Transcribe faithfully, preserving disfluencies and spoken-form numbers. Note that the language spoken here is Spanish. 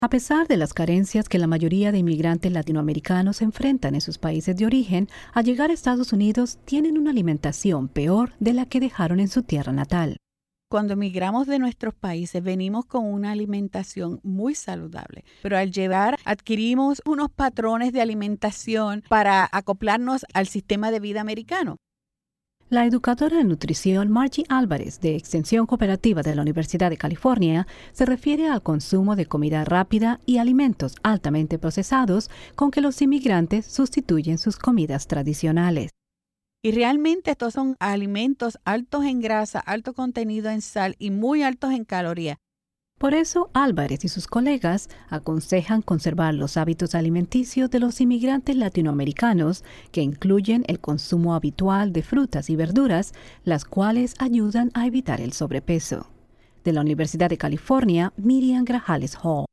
A pesar de las carencias que la mayoría de inmigrantes latinoamericanos enfrentan en sus países de origen, al llegar a Estados Unidos tienen una alimentación peor de la que dejaron en su tierra natal. Cuando emigramos de nuestros países, venimos con una alimentación muy saludable, pero al llegar adquirimos unos patrones de alimentación para acoplarnos al sistema de vida americano. La educadora de nutrición Margie Álvarez, de Extensión Cooperativa de la Universidad de California, se refiere al consumo de comida rápida y alimentos altamente procesados con que los inmigrantes sustituyen sus comidas tradicionales. Y realmente estos son alimentos altos en grasa, alto contenido en sal y muy altos en calorías. Por eso, Álvarez y sus colegas aconsejan conservar los hábitos alimenticios de los inmigrantes latinoamericanos, que incluyen el consumo habitual de frutas y verduras, las cuales ayudan a evitar el sobrepeso. De la Universidad de California, Miriam Grajales Hall.